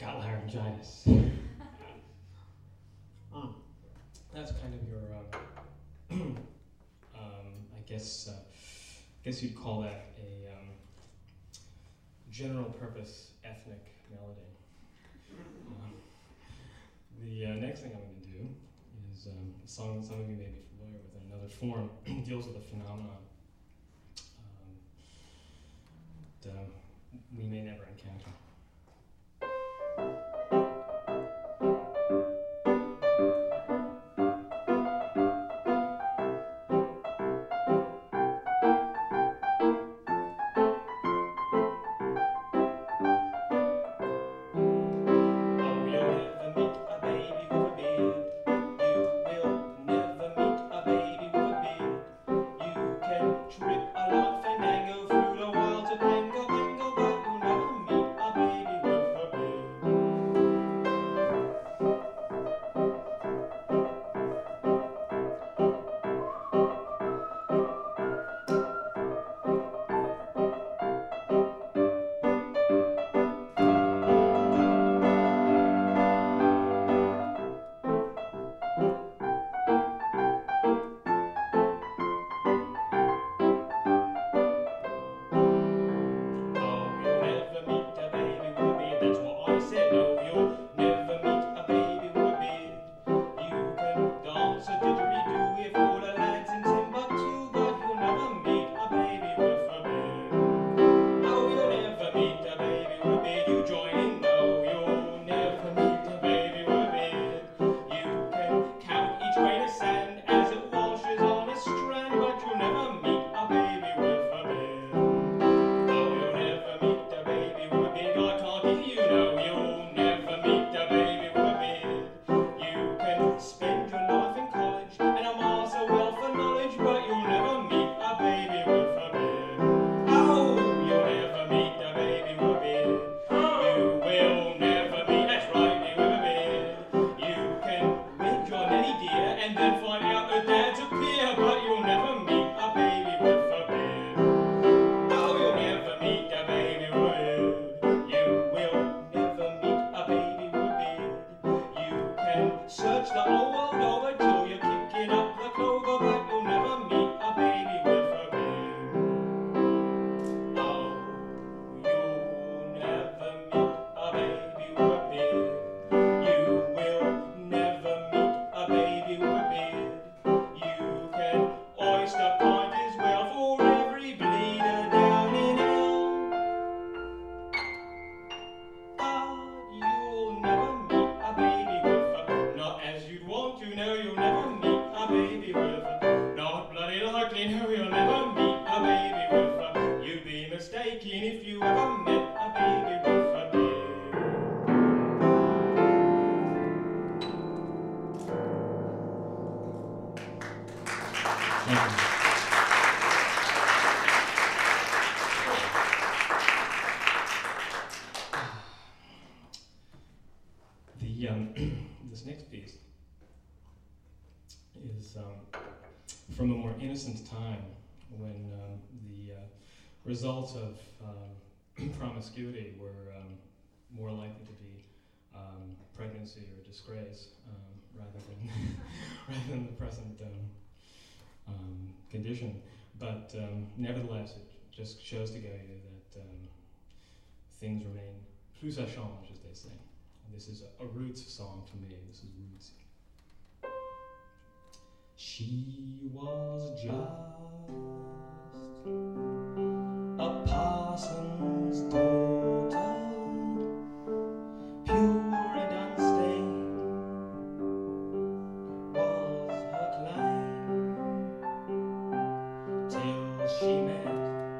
got laryngitis. That's kind of your, I guess you'd call that a general purpose ethnic melody. The next thing I'm going to do is a song that some of you may be familiar with in another form. Deals with a phenomenon that we may never encounter. This next piece is from a more innocent time when the results of promiscuity were more likely to be pregnancy or disgrace rather than rather than the present condition. But nevertheless, it just shows to you that things remain plus ça change, as they say. And this is a Roots song to me. This is Roots. She was just a parson's daughter, pure and unstained was her claim, till she met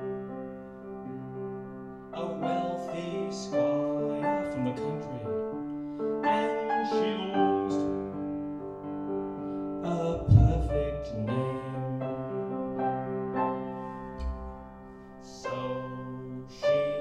a wealthy squire from the country, and she lost a perfect name. So she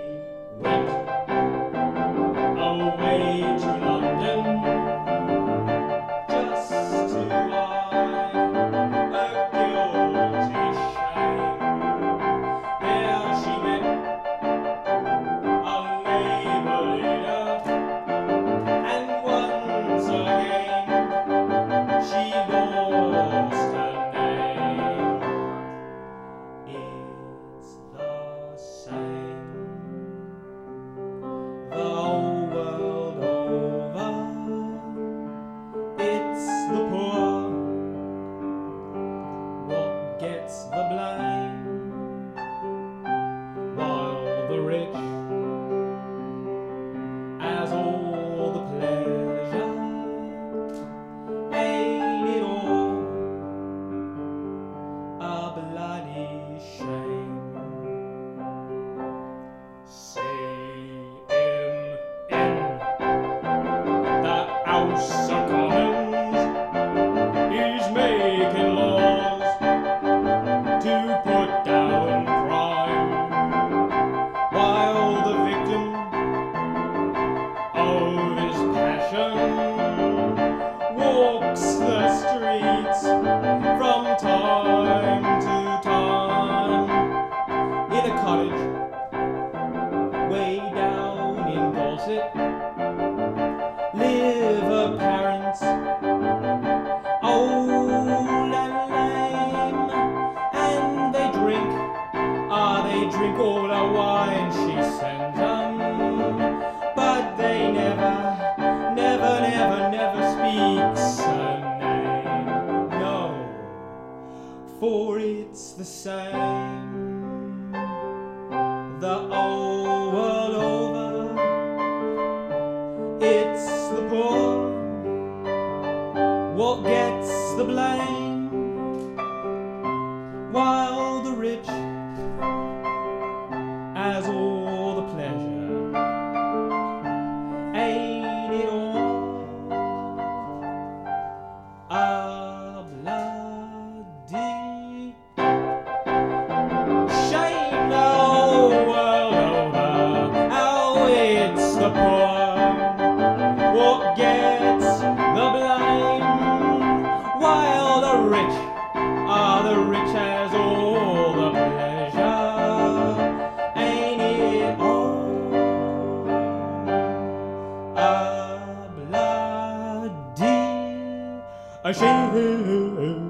rich as all the pleasure. Ain't it all a bloody shame? C.M.N. the House of Commons is making laws to put down crime, while the victim of his passion walks the streets from time to time. In a cottage way down in Dorset live her parents, old and lame, and they drink all the wine she sends them, but they never speaks her name, no, for it's the same the whole world over. It's the poor what gets the blame, while the rich has all the pleasure. Ain't it all a bloody shame the whole world over? How it's the poor what gets the blame, while the rich has all the pleasure. Ain't it all a bloody shame?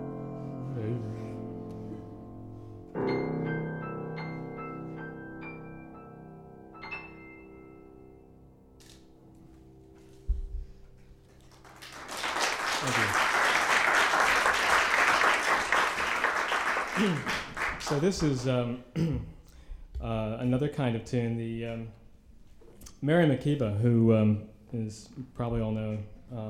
So this is another kind of tune. The Mary Makeba, who is, you probably all know,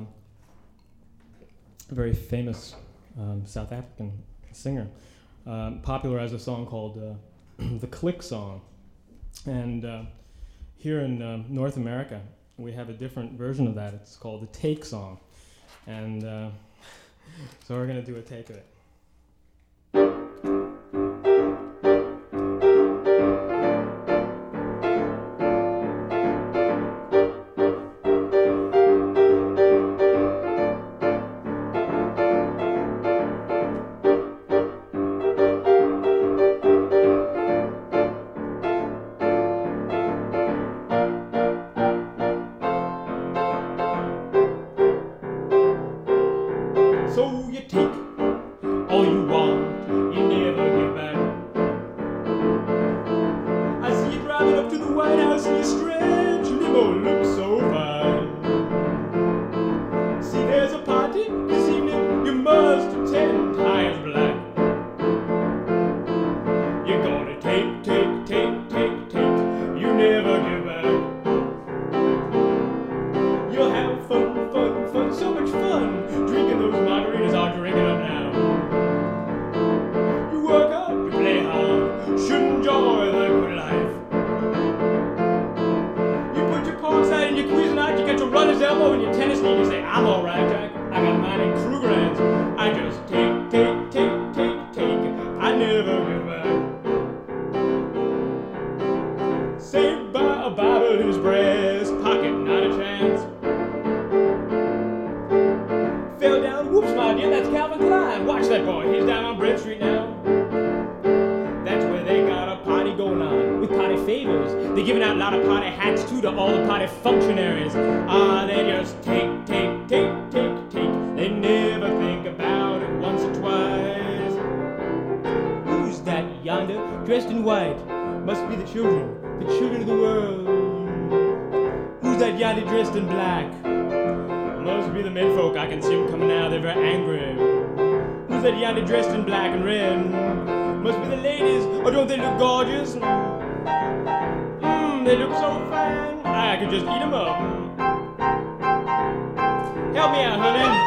a very famous South African singer, popularized a song called the Click Song. And here in North America, we have a different version of that. It's called the Take Song. And so we're going to do a take of it. So you take all you want, you never give back. I see you driving up to the White House in your stretch limo, looks so fine. See, there's a party this evening you must attend, high as black. You're gonna take, you never give back. You'll have fun, so much fun, drinking those margaritas are drinking up now. You work hard, you play hard, should enjoy the good life. You put your parks out and your Cuisinart, you get your runner's elbow and your tennis knee, you say, I'm alright, Jack, I got mine in Krugerrands. I just take, I never give back. Saved by a Bible in his breast pocket, not a chance. Fell down, whoops, my dear, that's Calvin Klein. Watch that boy, he's down on Brent Street now. That's where they got a party going on, with party favors. They're giving out a lot of party hats, too, to all the party functionaries. They just take. They never think about it once or twice. Who's that yonder, dressed in white? Must be the children of the world. Who's that yonder dressed in black? Must be the menfolk, I can see them coming out, they're very angry. Who's that yonder dressed in black and red? Must be the ladies, or don't they look gorgeous? They look so fine, I could just eat them up. Help me out, honey.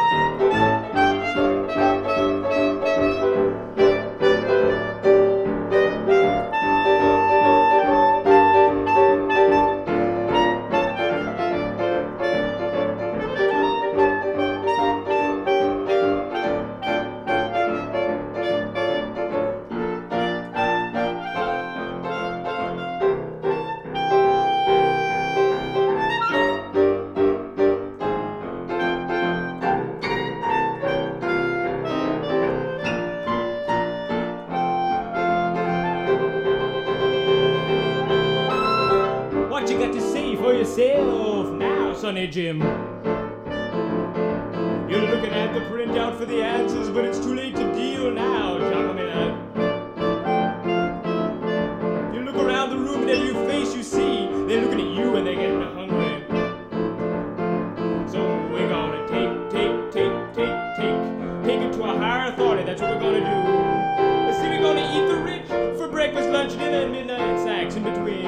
What you got to say for yourself now, Sonny Jim? You're looking at the printout for the answers, but it's too late to deal now, Jacqueline. You look around the room and every face you see, they're looking at you and they're getting hungry. So we're gonna take it to a higher authority. That's what we're gonna do. See, we're gonna eat the rich for breakfast, lunch, dinner, and midnight snacks in between.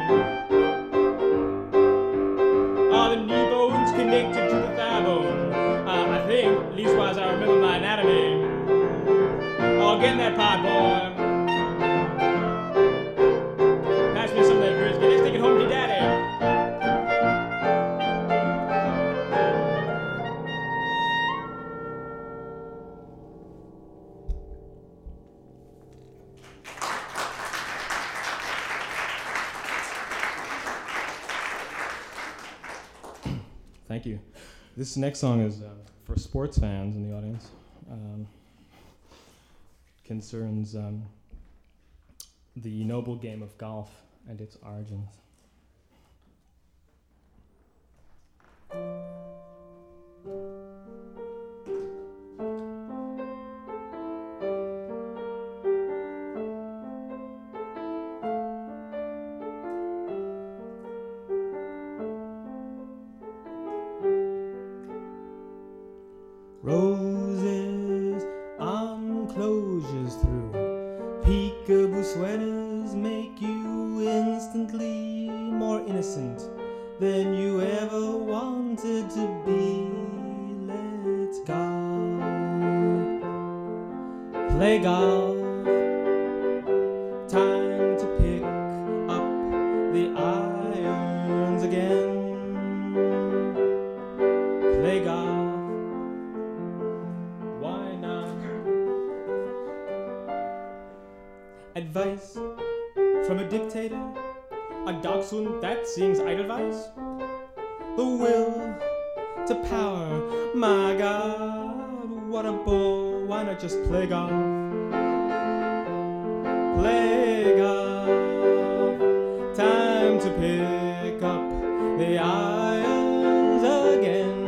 Are the knee bones connected to the thigh bone? I think, leastwise I remember my anatomy. Oh, get in that pot, boy. Pass me some of that brisket. Let's take it home to Daddy. Thank you. This next song is for sports fans in the audience. Concerns the noble game of golf and its origins. Roses on closures through peekaboo sweaters make you instantly more innocent than you ever wanted to be. Let's go play golf. Time to pick up the irons again. Play golf. Advice from a dictator, a dachshund that sings Edelweiss. The will to power, my God, what a bore. Why not just play golf? Play golf. Time to pick up the irons again.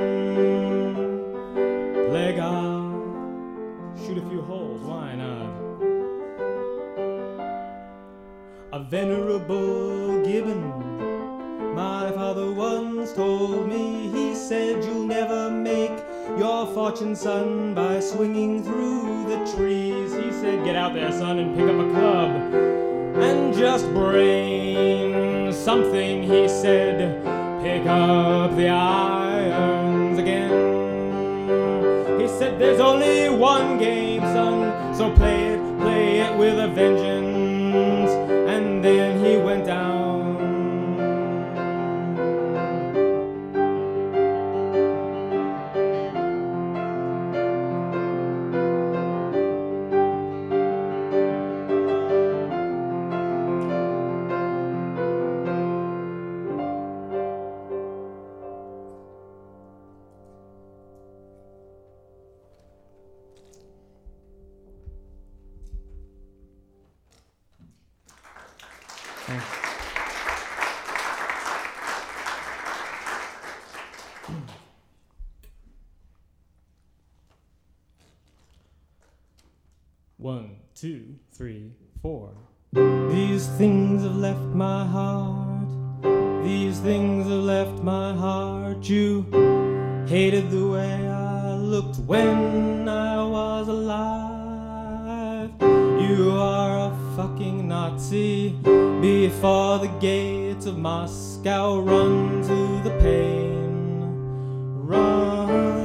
Play golf. Shoot a few holes, why not? A venerable gibbon, my father once told me. He said, you'll never make your fortune, son, by swinging through the trees. He said, get out there, son, and pick up a club and just brain something. He said, pick up the irons again. He said, there's only one game, son, so play it with a vengeance. And then he went down. One, two, three, four. These things have left my heart. These things have left my heart. You hated the way I looked when I was alive. You are a fucking Nazi. Before the gates of Moscow, run to the pain, run.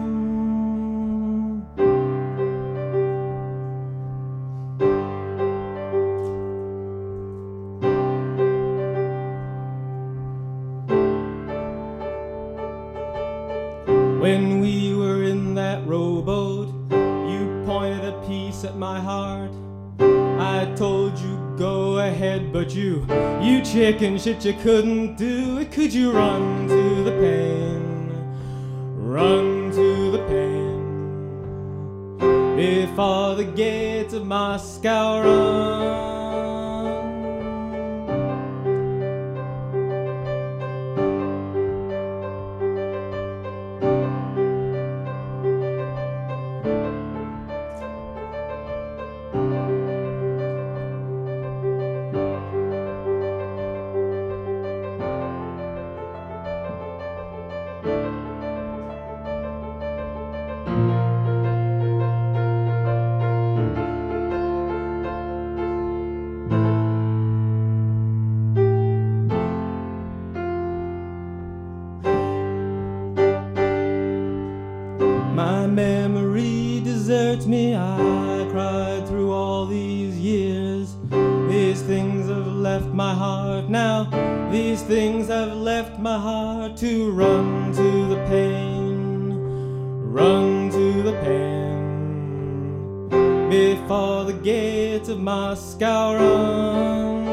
When we were in that rowboat, you pointed a piece at my heart. I told you go ahead, but you chicken shit, you couldn't do it. Could you run to the pain, run to the pain, before the gates of Moscow, run. My memory deserts me, I cried through all these years. These things have left my heart now, these things have left my heart. To run to the pain, run to the pain, before the gates of Moscow, run.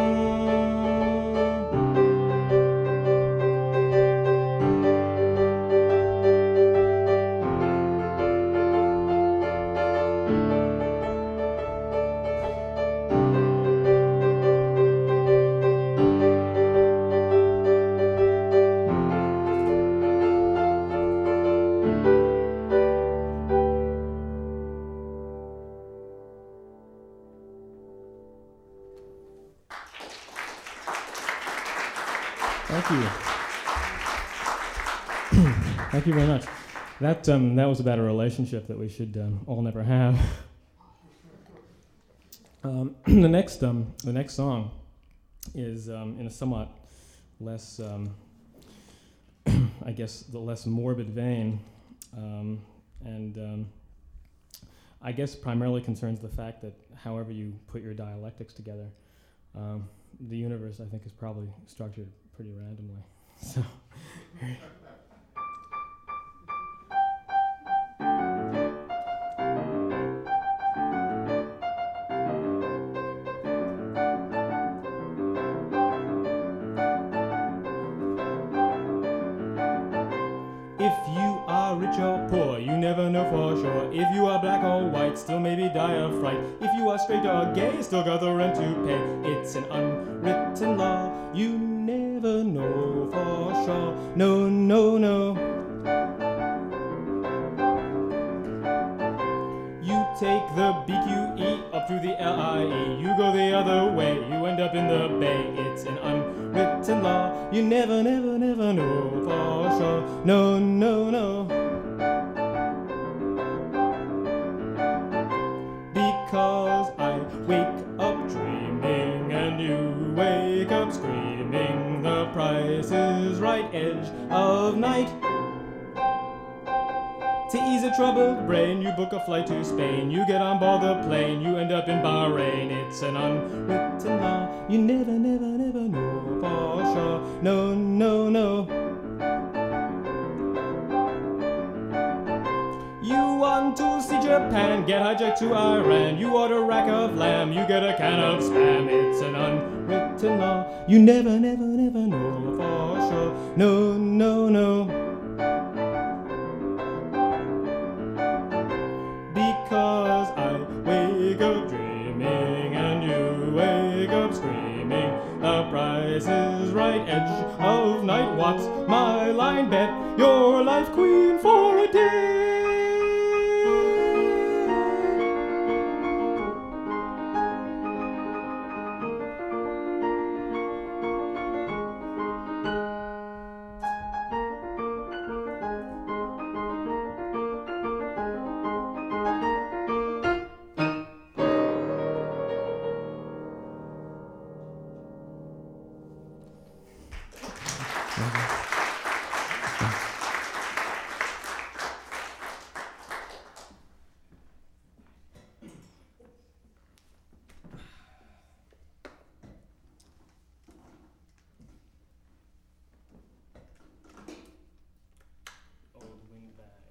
Thank you. Thank you very much. That was about a relationship that we should all never have. The next song is in a somewhat less, I guess, the less morbid vein, and I guess primarily concerns the fact that however you put your dialectics together, the universe, I think, is probably structured pretty randomly. So. If you are rich or poor, you never know for sure. If you are black or white, still maybe die of fright. If you are straight or gay, still got the rent to pay. It's an unwritten law, you never know for sure. No, no, no. You take the BQE up through the LIE. You go the other way, you end up in the bay. It's an unwritten law, you never, never, never know for sure. No, no, no. Because I wake up dreaming and you wake up screaming. The Price is Right, edge of night. To ease a troubled brain, you book a flight to Spain. You get on board the plane, you end up in Bahrain. It's an unwritten law, you never, never, never know for sure. No, no, no. You want to see Japan, get hijacked to Iran. You order a rack of lamb, you get a can of spam. It's an unwritten law, you never, never, never know for sure. No, no, no. Because I wake up dreaming and you wake up screaming. The Price is Right, edge of night. What's my line bet? Your life queen for a day. Old windbag.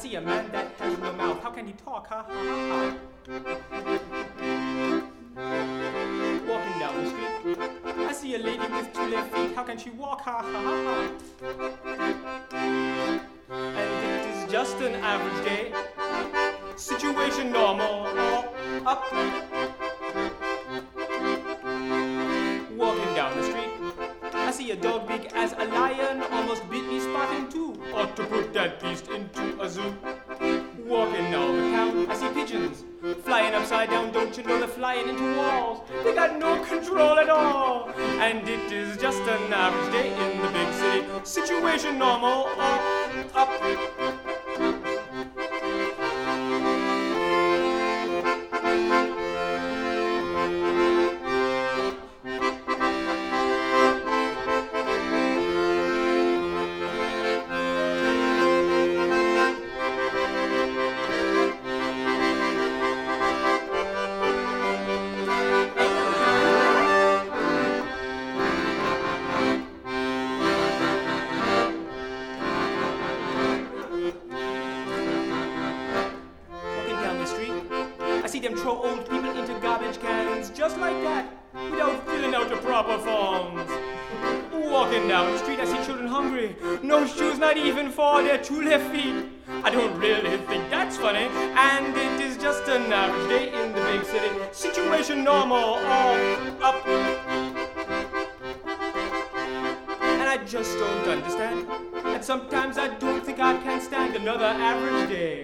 see a man that has no mouth. How can he talk? Ha ha ha ha. Walking down the street, I see a lady with 2 left feet. How can she walk? Ha ha ha ha. And it is just an average day. Situation normal, up. Walking down the street, I see a dog big as a lion, almost bit me spot in two. Ought to put that beast into a zoo. Walking down the town, I see pigeons flying upside down. Don't you know they're flying into walls? They got no control at all. And it is just an average day in the big city. Situation normal, up. Throw old people into garbage cans just like that, without filling out the proper forms. Walking down the street, I see children hungry, no shoes, not even for their 2 left feet. I don't really think that's funny, and it is just an average day in the big city. Situation normal, all up. And I just don't understand, and sometimes I don't think I can stand another average day.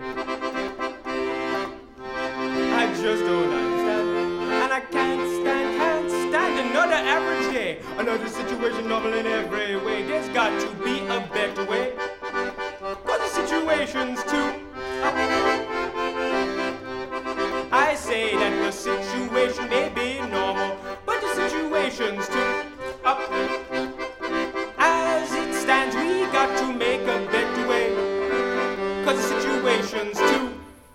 I just don't understand, and I can't stand another average day. Another situation normal in every way. There's got to be a better way, but the situation's too up. I say that the situation may be normal, but the situation's too up. As it stands, we got to make a better way, 'cause the situation's too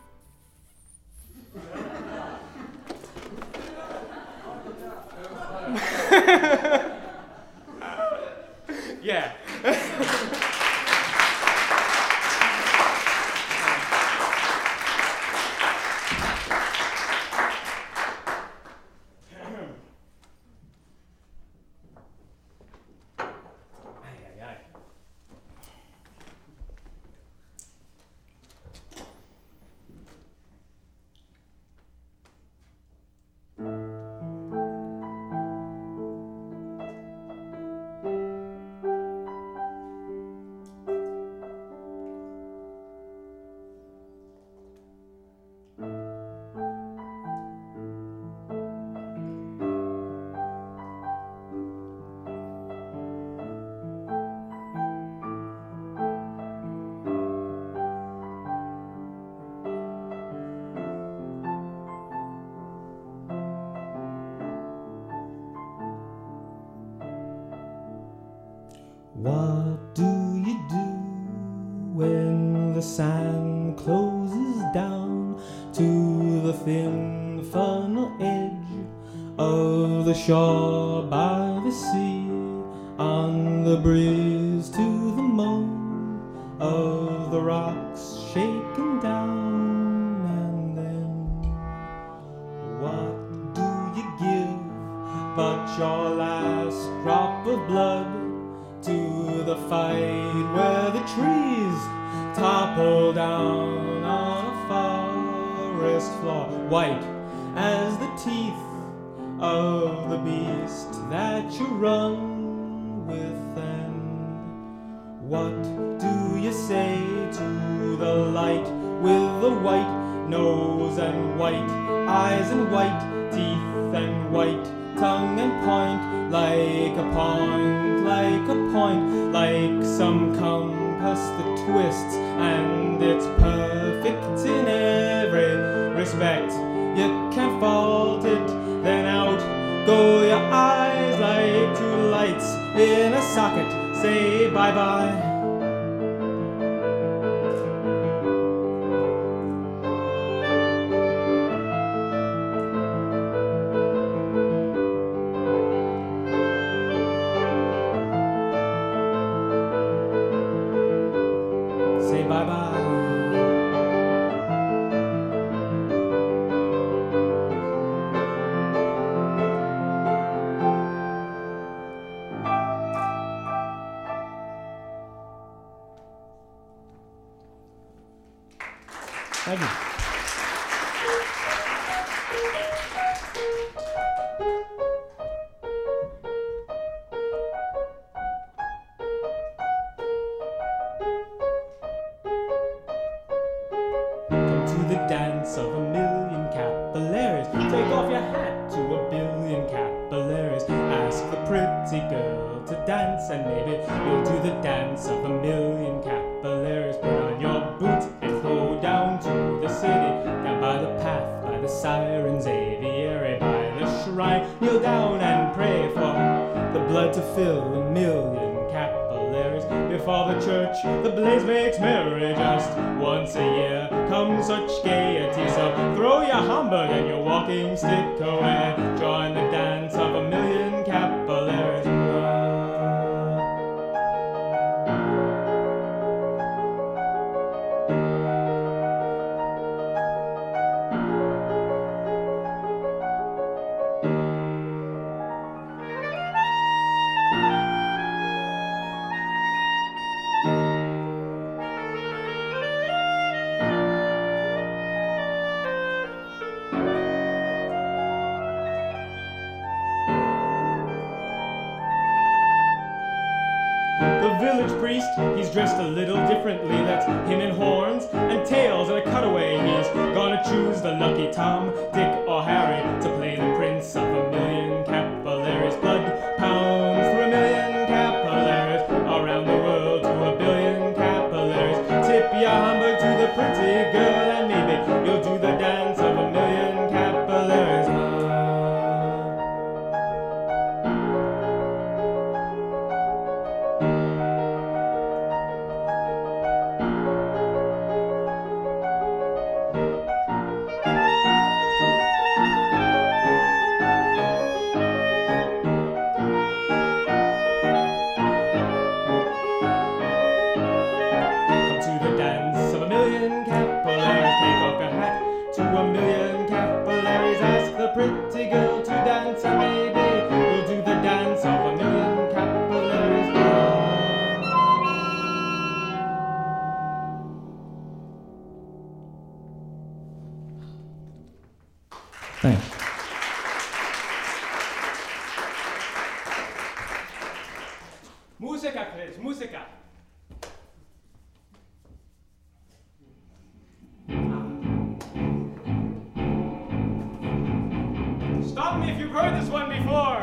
yeah. What do you do when the sand closes down to the thin funnel edge of the shore by the sea, on the breeze to the moan of the rocks shaken down? And then what do you give but your last drop of blood to the fight where the trees topple down on a forest floor, white as the teeth of the beast that you run with? And what do you say to the light with the white nose and white eyes and white teeth and white tongue and point like a point, like a point, like some compass that twists and it's perfect in every respect? You can't fault it, then out go your eyes like 2 lights in a socket. Say bye-bye. Say bye-bye. Thank you. Come to the dance of a million capillaries. Take off your hat to a billion capillaries. Ask the pretty girl to dance, and maybe you'll do the dance of a million capillaries. Put on your boots and go down to the city, down by the path, by the siren's aviary, by the shrine. Kneel down and pray for the blood to fill a million capillaries. Before the church, the blaze makes merry. Just once a year comes such gaiety. So throw your Hamburg and your walking stick away. Join the dance of a million capillaries. He's dressed a little differently. That's him in horns and tails and a cutaway. He's gonna choose the lucky Tom, Dick, or Harry to play the prince of a million capillaries. Blood pounds through a million capillaries, around the world to a billion capillaries. Tip your Hamburg to the pretty girl, and maybe you'll do the dance of a million capillaries. Pretty girl to dance, and maybe we'll do the dance of a million capillaries. Thanks. Musiker, Chris, Musiker. Stop me if you've heard this one before.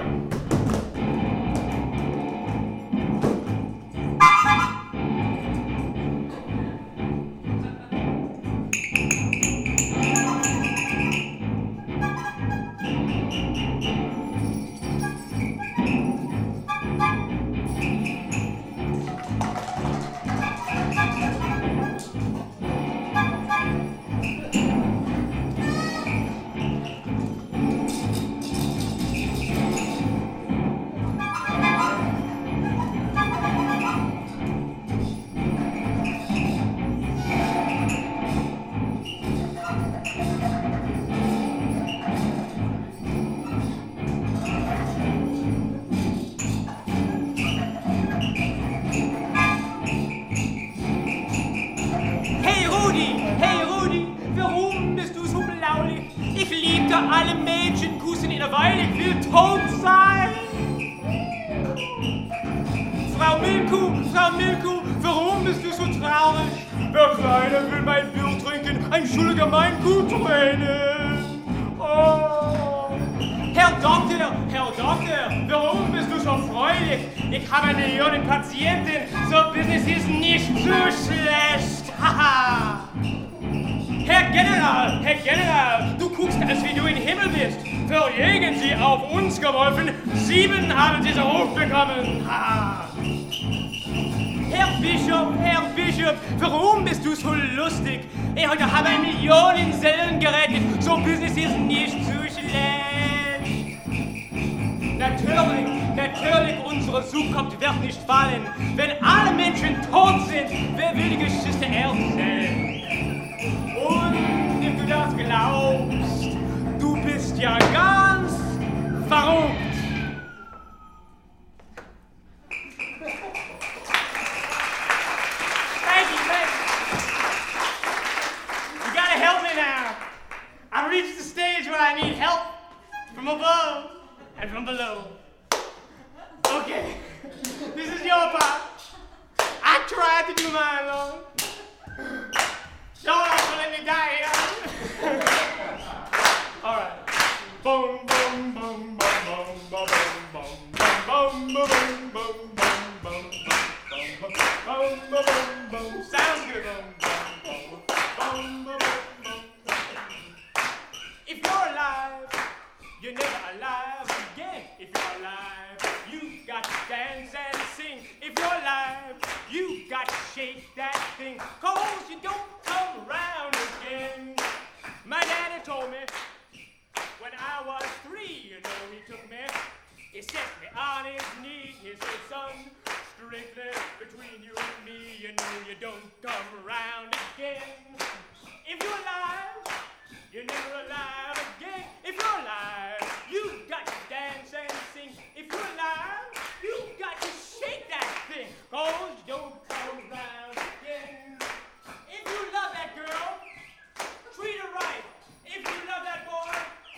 alle Mädchen kussen in der Weile, ich will tot sein. Frau Milku, warum bist du so traurig? Der Kleine will mein Bier trinken, entschuldige mein Guttränen. Oh. Herr Doktor, warum bist du so freudig? Ich habe eine junge Patientin, so Business ist nicht so schlecht. Haha. Herr General, du guckst, als wie du im Himmel bist. Verjägen Sie auf uns geworfen, 7 haben Sie so hochbekommen. Ha. Herr Bischof, warum bist du so lustig? Ich habe 1 Million Seelen gerettet, so Business ist nicht so schlecht. Natürlich, unsere Zukunft wird nicht fallen. Wenn alle Menschen tot sind, wer will die Geschichte erzählen? Und wenn du das glaubst, du bist ja ganz verrückt. Thank you. You gotta help from above and from below. Okay, this is your part. I tried to do mine alone. Don't have to let me die here. All right. Boom, boom, boom, boom, boom, boom, boom, boom, boom, boom, boom, boom, boom, boom, boom. Sounds good. Boom, boom, boom, boom. If you're alive, you're never alive again. If you're alive, you got to dance and sing. If you're alive, you got to shake that thing, 'cause you don't come around again. My daddy told me when I was 3, you know, he took me, he set me on his knee. He said, son, strictly between you and me, you know you don't come around again. If you're alive, you're never alive again. If you're alive, you got to dance and sing. If you're alive, you got to shake that thing, 'cause you don't come around again. If you love that girl, treat her right. If you love that boy,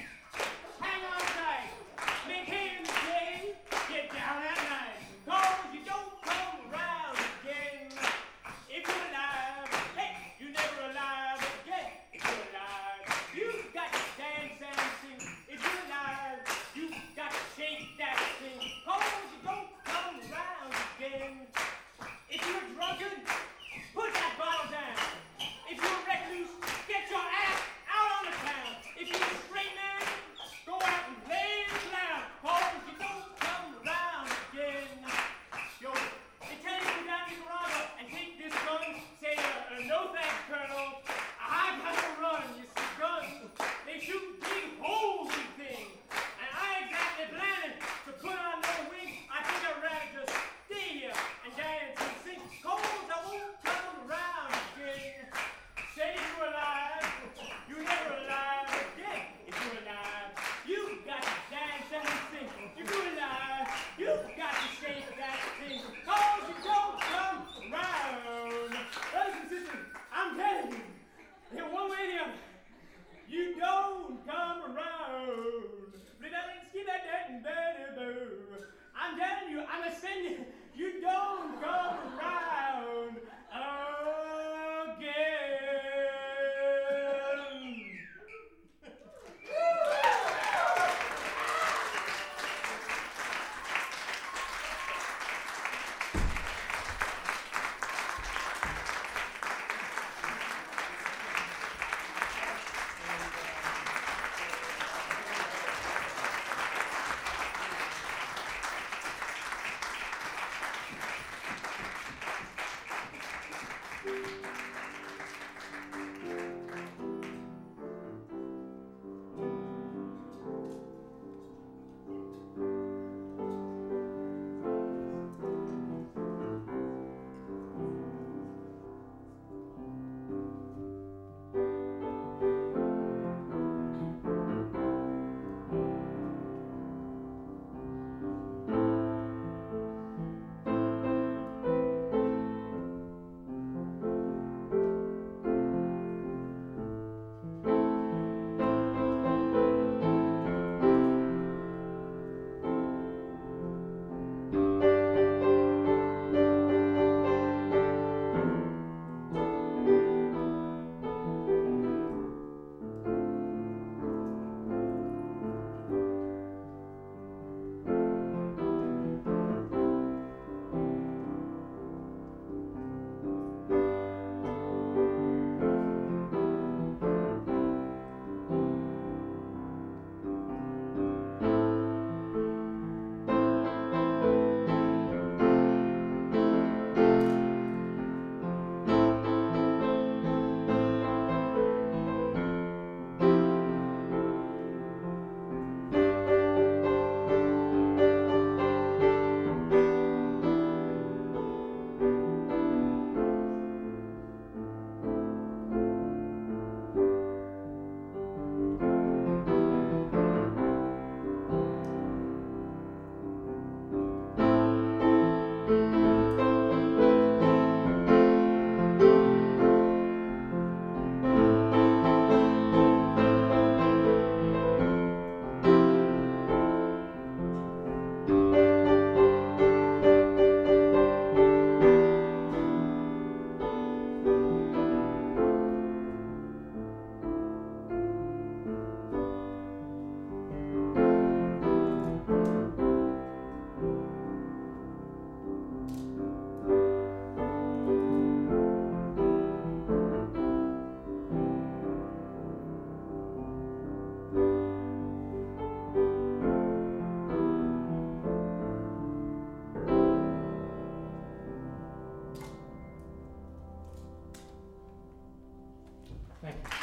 hang on tight. Maintain the day, get down at night, 'cause you don't come around again. If you're alive, hey, you're never alive again. If you're alive, you got to dance and sing. If you're alive, you got to shake that thing, 'cause you don't come around again. If you're drunken, put that bottle down. If you're recluse, get your ass out on the town. If you're a straight man, go out and play the clown, 'cause you don't come around again. Yo, they tell you to go down to Nicaragua and take this gun. Say, no thanks, Colonel. I got to run. You see, guns, they shoot big holes in things. And I ain't exactly planning to put on no wings. I think I'd rather just stay here and dance and sing, 'cause I won't come around again. Say you're alive, you're never alive again. If you're alive, you got to dance and sing. If you're alive, you got to shake that thing, 'cause you don't come around. Brothers and sisters, I'm telling you, in one way or the other, you don't come around. I'm telling you, I'm ascending. You don't come around again. Thank you.